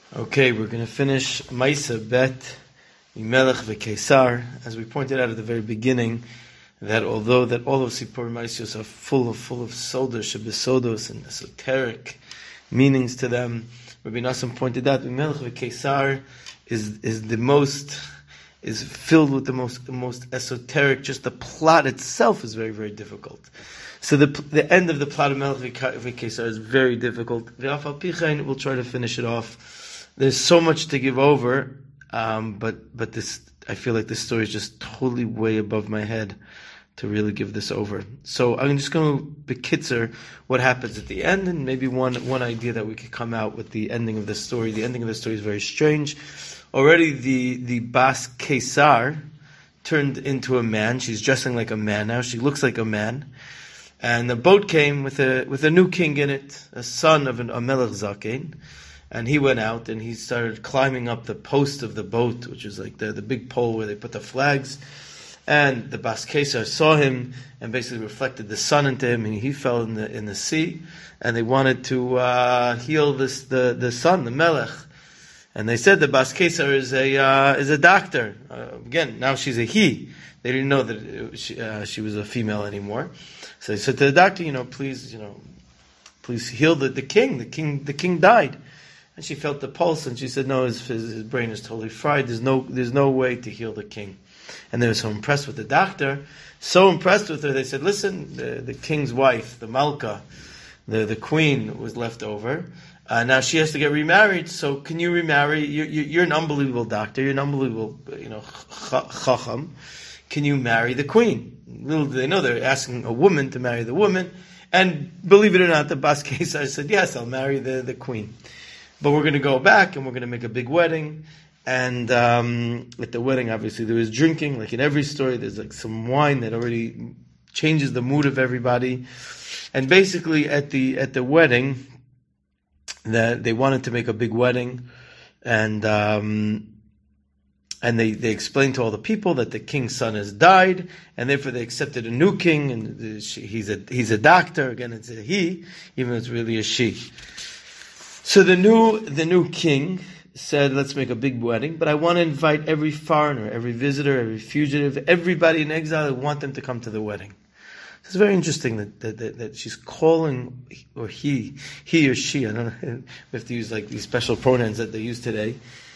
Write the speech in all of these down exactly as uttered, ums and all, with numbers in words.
Okay, we're going to finish Maisa Bet Melech v'Keisar. As we pointed out at the very beginning, that although that all of Sipur Maisios are full of full of soda, shebesodos, and esoteric meanings to them, Rabbi Nassim pointed out that Melech v'Keisar is is the most is filled with the most the most esoteric. Just the plot itself is very very difficult. So the the end of the plot of Melech v'Keisar is very difficult. V'af al pi chen, we'll try to finish it off. There's so much to give over, um, but but this I feel like this story is just totally way above my head to really give this over. So I'm just going to bekitzer what happens at the end, and maybe one one idea that we could come out with the ending of the story. The ending of the story is very strange. Already the the Bas Kesar turned into a man. She's dressing like a man now. She looks like a man. And the boat came with a with a new king in it, a son of an, a Melech Zaken. And he went out and he started climbing up the post of the boat, which is like the, the big pole where they put the flags. And the Bas Kesar saw him and basically reflected the sun into him, and he fell in the in the sea. And they wanted to uh, heal this the, the son, the Melech. And they said the Bas Kesar is a uh, is a doctor. Uh, again, now she's a he. They didn't know that it, she, uh, she was a female anymore. So they said to the doctor, you know, please, you know, please heal the, the king. The king the king died. And she felt the pulse, and she said, "No, his, his, his brain is totally fried. There's no, there's no way to heal the king." And they were so impressed with the doctor, so impressed with her. They said, "Listen, the, the king's wife, the Malka, the the queen, was left over. Uh, now she has to get remarried. So can you remarry? You're, you're an unbelievable doctor. You're an unbelievable, you know, chacham. Can you marry the queen?" Little do they know they're asking a woman to marry the woman. And believe it or not, the Bas Kesar said, "Yes, I'll marry the the queen. But we're going to go back and we're going to make a big wedding." And um, at the wedding, obviously, there is drinking. Like in every story, there's like some wine that already changes the mood of everybody. And basically, at the at the wedding, that they wanted to make a big wedding, and um, and they, they explained to all the people that the king's son has died, and therefore they accepted a new king, and he's a he's a doctor. Again, it's a he, even though it's really a she. So the new the new king said, "Let's make a big wedding, but I want to invite every foreigner, every visitor, every fugitive, everybody in exile. I want them to come to the wedding." It's very interesting that that, that, that she's calling, or he, he or she. I don't know. We have to use like these special pronouns that they use today,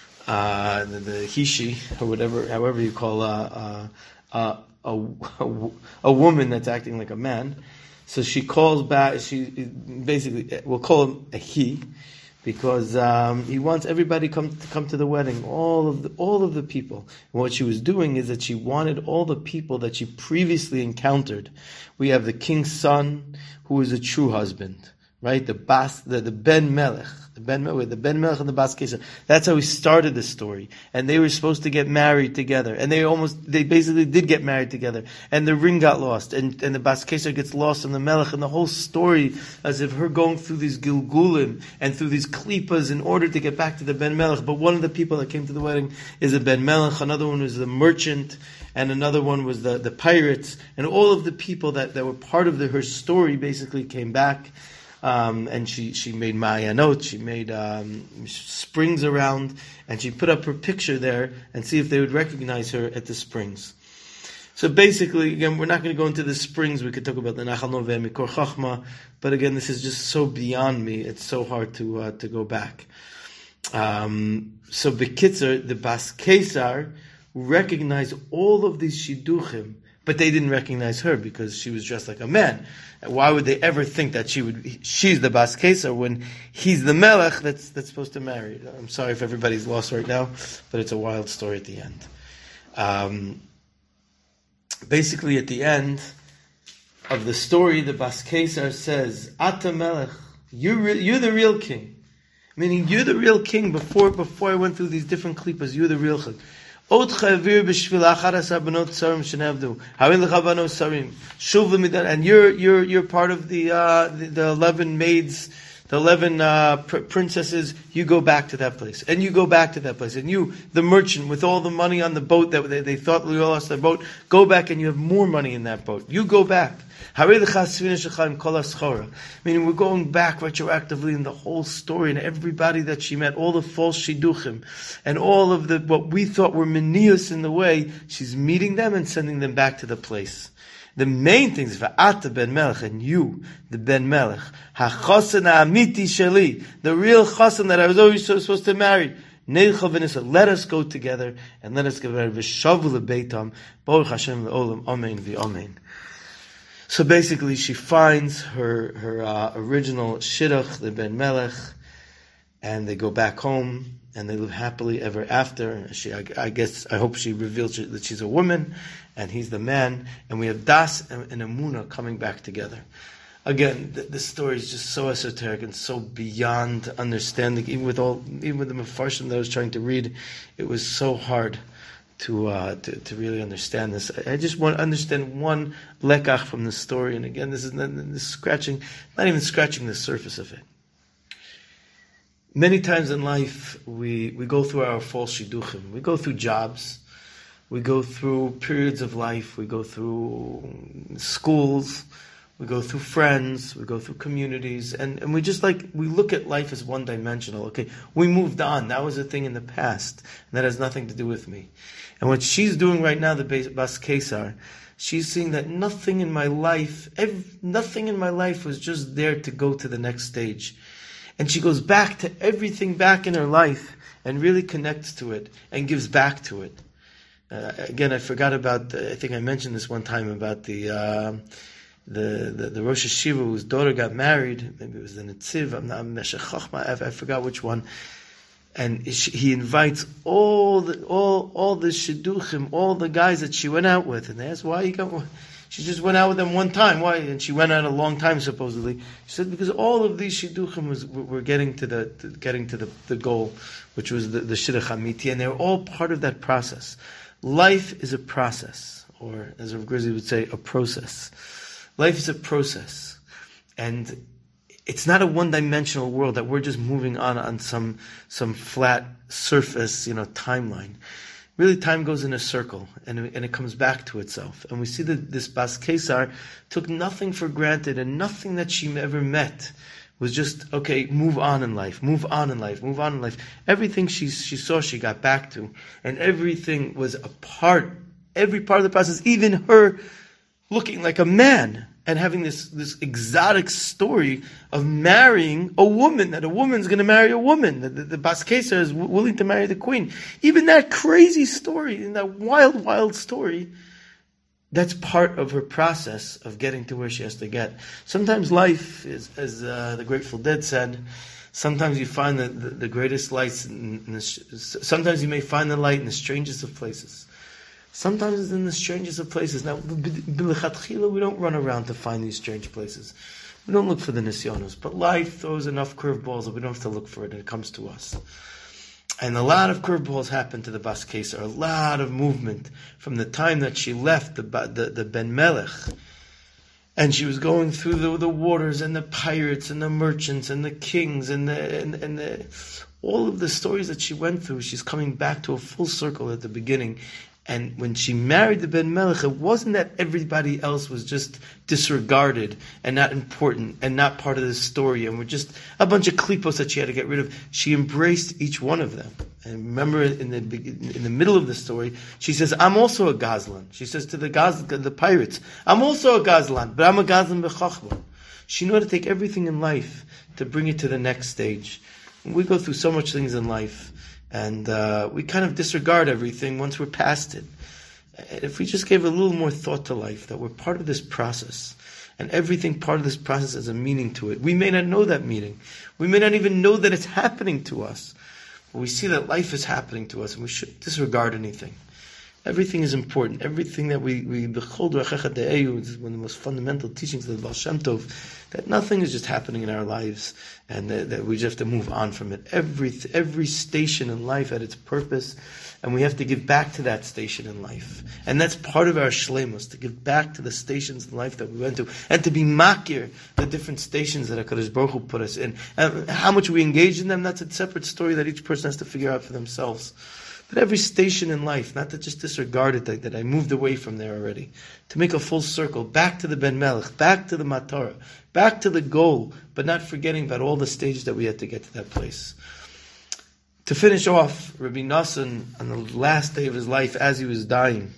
uh, the, the he, she, or whatever, however you call uh, uh, a, a a woman that's acting like a man. So she calls back. She basically, we'll call him a he. Because um, he wants everybody come to come to the wedding, all of the all of the people. And what she was doing is that she wanted all the people that she previously encountered. We have the king's son, who is a true husband, right? The Bas, the, the Ben Melech, the Ben Melech, the Ben Melech and the Bas Kesar. That's how we started the story. And they were supposed to get married together, and they almost, they basically did get married together. And the ring got lost, and, and the Bas Kesar gets lost in the Melech, and the whole story, as if her going through these Gilgulim and through these Klipas in order to get back to the Ben Melech. But one of the people that came to the wedding is a Ben Melech, another one was the merchant, and another one was the, the pirates, and all of the people that, that were part of the, her story basically came back. Um, and she, she made Ma'ayanot, she made um, springs around, and she put up her picture there and see if they would recognize her at the springs. So basically, again, we're not going to go into the springs. We could talk about the Nachal Noveh, Mikor Chachma, but again, this is just so beyond me. It's so hard to uh, to go back. Um, so Bekitzer, the Bas Kesar, recognized all of these Shidduchim, but they didn't recognize her because she was dressed like a man. Why would they ever think that she would? She's the Bas Kesar when he's the Melech that's that's supposed to marry. I'm sorry if everybody's lost right now, but it's a wild story at the end. Um, basically, at the end of the story, the Bas Kesar says, "Ata Melech, you're re- you're the real king," meaning you're the real king. Before before I went through these different klipas, you're the real king. And you're you're you're part of the uh, the, the eleven maids the eleven uh, pr- princesses, you go back to that place, and you go back to that place, and you, the merchant with all the money on the boat that they, they thought we lost their boat, go back and you have more money in that boat. You go back. Meaning we're going back retroactively in the whole story and everybody that she met, all the false shidduchim, and all of the what we thought were menius in the way, she's meeting them and sending them back to the place. The main thing is Va'ata ben Melech, and you, the ben Melech, ha'chosen ha'amiti sheli, the real chosen that I was always supposed to marry. Let us go together and let us get married. V'shavu lebeitam, Baruch Hashem le'olam, amen v'amen. So basically, she finds her her uh, original shidduch, the ben Melech, and they go back home and they live happily ever after. She, I, I guess, I hope she reveals that she's a woman and he's the man, and we have Das and, and Emunah coming back together. Again, the, the story is just so esoteric and so beyond understanding. Even with all, even with the Mefarshim that I was trying to read, it was so hard to uh, to, to really understand this. I, I just want to understand one lekach from the story, and again, this is not, this is scratching, not even scratching the surface of it. Many times in life, we, we go through our false shidduchim. We go through jobs. We go through periods of life. We go through schools. We go through friends. We go through communities. And, and we just like, we look at life as one-dimensional. Okay, we moved on. That was a thing in the past. And that has nothing to do with me. And what she's doing right now, the Bas Kesar, she's seeing that nothing in my life, every, nothing in my life was just there to go to the next stage. And she goes back to everything back in her life and really connects to it and gives back to it. Uh, again, I forgot about, the, I think I mentioned this one time about the, uh, the, the, the Rosh Hashiva whose daughter got married. Maybe it was the Netziv, I'm not, Meshech Chochma, I, I forgot which one. And he invites all the, all, all the shidduchim, all the guys that she went out with. And they asked, why you got, she just went out with them one time. Why? And she went out a long time, supposedly. She said, because all of these shidduchim was, were getting to the, to, getting to the, the goal, which was the, the shidduch hamiti, and they were all part of that process. Life is a process, or as Rav Grizzly would say, a process. Life is a process. And it's not a one-dimensional world that we're just moving on on some some flat surface, you know, timeline. Really, time goes in a circle, and it, and it comes back to itself. And we see that this Bas Kesar took nothing for granted, and nothing that she ever met was just, okay, move on in life, move on in life, move on in life. Everything she she saw, she got back to, and everything was a part, every part of the process, even her looking like a man and having this, this exotic story of marrying a woman, that a woman's going to marry a woman, that the, the Bas Kesar is w- willing to marry the queen. Even that crazy story, and that wild, wild story, that's part of her process of getting to where she has to get. Sometimes life is, as uh, the Grateful Dead said, sometimes you find the, the, the greatest lights, in, in the, sometimes you may find the light in the strangest of places. Sometimes it's in the strangest of places. Now, b'lechatchila, we don't run around to find these strange places. We don't look for the nisyonos. But life throws enough curveballs that we don't have to look for it, and it comes to us. And a lot of curveballs happened to the Bas Kesar. A lot of movement from the time that she left the the, the Ben Melech, and she was going through the, the waters and the pirates and the merchants and the kings and the and, and the, all of the stories that she went through. She's coming back to a full circle at the beginning. And when she married the Ben Melech, it wasn't that everybody else was just disregarded and not important and not part of the story and were just a bunch of klipos that she had to get rid of. She embraced each one of them. And remember, in the in the middle of the story, she says, "I'm also a Gazlan." She says to the Gaz, the pirates, "I'm also a Gazlan, but I'm a Gazlan b'chachma." She knew how to take everything in life to bring it to the next stage. We go through so much things in life. And uh, we kind of disregard everything once we're past it. And if we just gave a little more thought to life, that we're part of this process, and everything part of this process has a meaning to it. We may not know that meaning. We may not even know that it's happening to us. But we see that life is happening to us, and we shouldn't disregard anything. Everything is important. Everything that we we bechol d'rachecha de'ehu is one of the most fundamental teachings of the Baal Shem Tov, that nothing is just happening in our lives and that, that we just have to move on from it. Every every station in life had its purpose, and we have to give back to that station in life. And that's part of our shleimus, to give back to the stations in life that we went to, and to be makir the different stations that HaKadosh Baruch Hu put us in. And how much we engage in them, that's a separate story that each person has to figure out for themselves. But every station in life, not to just disregard it, that, that I moved away from there already, to make a full circle, back to the Ben Melech, back to the Matara, back to the goal, but not forgetting about all the stages that we had to get to that place. To finish off, Rabbi Nosson, on the last day of his life, as he was dying,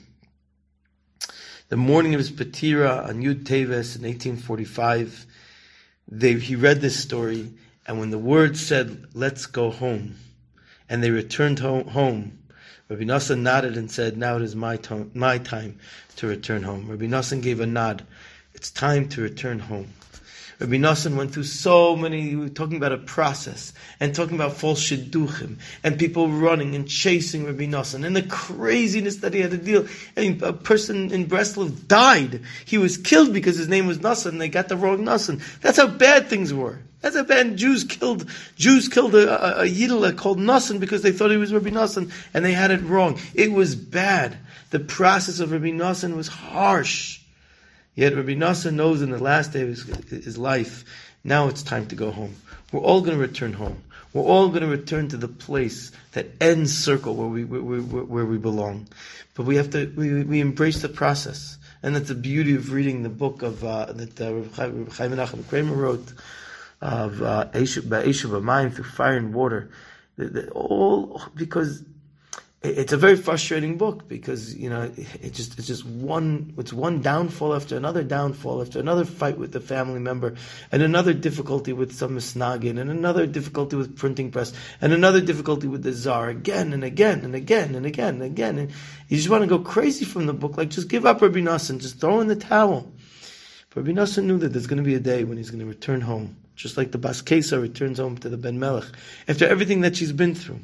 the morning of his Patira on Yud Teves in eighteen forty-five, they, he read this story, and when the word said, "Let's go home," and they returned home, home Rabbi Nosson nodded and said, "Now it is my, to- my time to return home." Rabbi Nosson gave a nod. It's time to return home. Rabbi Nosson went through so many, we were talking about a process, and talking about false shidduchim, and people running and chasing Rabbi Nosson, and the craziness that he had to deal. And a person in Breslov died. He was killed because his name was Nosson, and they got the wrong Nosson. That's how bad things were. That's how bad Jews killed, Jews killed a, a, a Yidla called Nosson because they thought he was Rabbi Nosson, and they had it wrong. It was bad. The process of Rabbi Nosson was harsh. Yet Rabbi Nosson knows in the last day of his, his life, now it's time to go home. We're all going to return home. We're all going to return to the place, that end circle where we where, where, where we belong. But we have to we, we embrace the process, and that's the beauty of reading the book of uh, that uh, Rabbi Chaim Menachem Kramer wrote of uh, Eishuv B'Mayim, through fire and water. The, the, all because. It's a very frustrating book because, you know, it just it's just one it's one downfall after another downfall after another fight with the family member, and another difficulty with some misnagin, and another difficulty with printing press, and another difficulty with the czar, again and again and again and again and again. And you just want to go crazy from the book, like just give up Rabbi Nosson, just throw in the towel. But Rabbi Nosson knew that there's going to be a day when he's going to return home, just like the Bas Kesar returns home to the Ben Melech after everything that she's been through.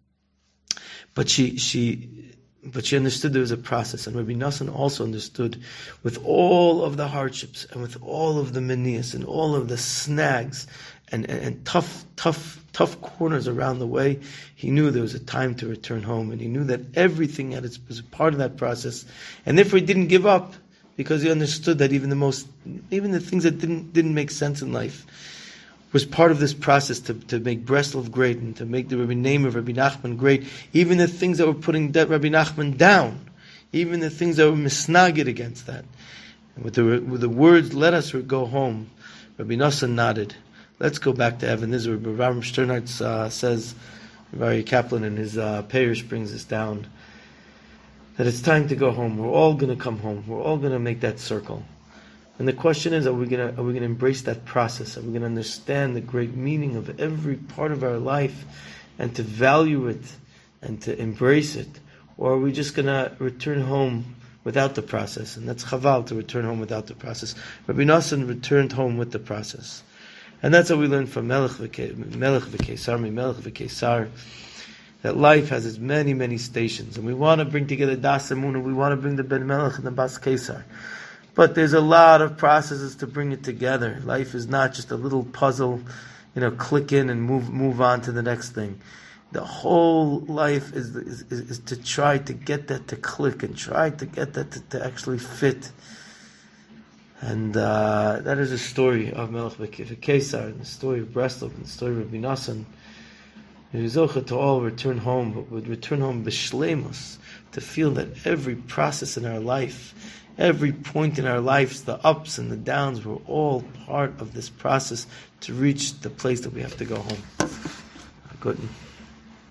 But she, she, but she understood there was a process, and Rabbi Nosson also understood, with all of the hardships and with all of the menias and all of the snags and, and, and tough, tough, tough corners around the way, he knew there was a time to return home, and he knew that everything at its was a part of that process, and therefore he didn't give up, because he understood that even the most, even the things that didn't didn't make sense in life, was part of this process to, to make Breslov great and to make the Rabbi name of Rabbi Nachman great. Even the things that were putting Rabbi Nachman down, even the things that were misnagid against that. And with the, with the words, "Let us go home," Rabbi Nosson nodded. Let's go back to Evan. This is Rabbi Ram Sternhartz uh, says, Rabbi Kaplan in his uh, parish brings us down, that it's time to go home. We're all going to come home. We're all going to make that circle. And the question is, are we going to are we going to embrace that process? Are we going to understand the great meaning of every part of our life and to value it and to embrace it? Or are we just going to return home without the process? And that's chaval, to return home without the process. Rabbi Nosson returned home with the process. And that's what we learn from Melech v'Kesar, Melech v'Kesar, that life has its many, many stations. And we want to bring together Das Emunah, we want to bring the Ben Melech and the Bas Kesar. But there's a lot of processes to bring it together. Life is not just a little puzzle, you know, click in and move move on to the next thing. The whole life is is, is to try to get that to click and try to get that to, to actually fit. And uh, that is the story of Melech v'Kesar, and the story of Breslov, and the story of Rabbi Nosson. We zocha to all return home, but would return home b'shleimus, to feel that every process in our life, every point in our lives, the ups and the downs, were all part of this process to reach the place that we have to go home. Good.